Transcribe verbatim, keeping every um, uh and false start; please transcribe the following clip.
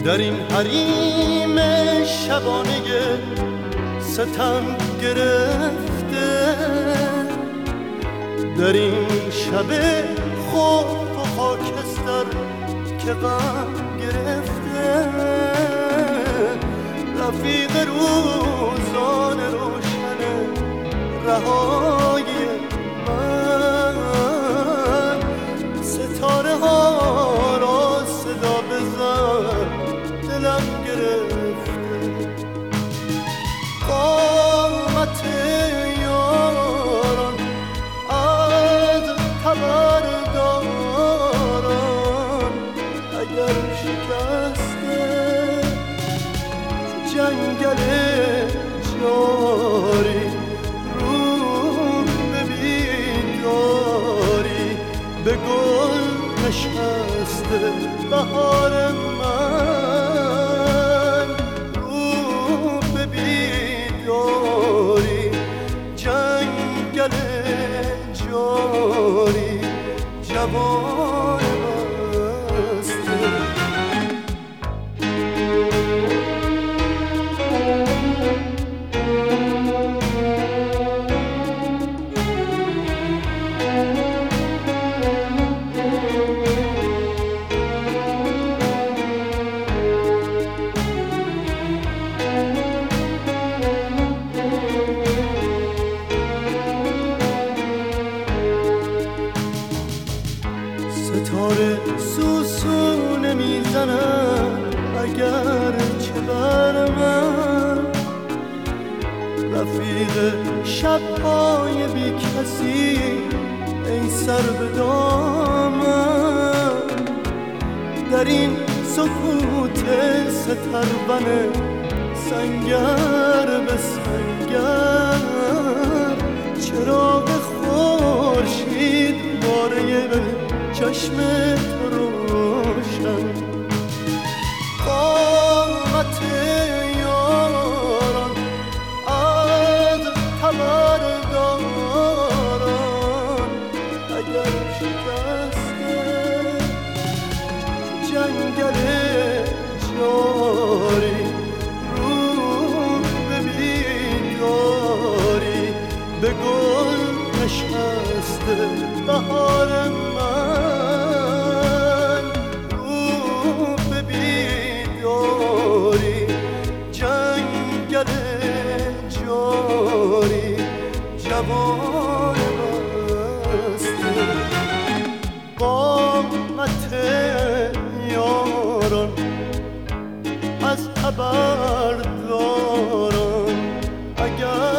در این حریم شبانه ستم گرفته، در این شب خوف و خاکستر که غم گرفته، رفیق روزان روشن رهایی من، ستاره ها را صدا بزن دلم گرفته. قامت یاران از خبرداران اگر شکسته، جنگل جاری رو به بیداری به گل نشسته بهار من، رو به بیداری جنگل جاری جوان بسته. ستاره سوسونه میزنن اگر چه بر من، رفیق شب‌های بی کسی ای سر به دامن، در این سکوت سترون سنگر به سنگر، چراغ خورشید باره چشم تو روشن. قامت یاران از خبرداران اگر شکسته، جنگل جاری رو به بیداری به گل نشسته بهار من، جنگل جاری جوان بسته. قامت یاران از خبرداران اگر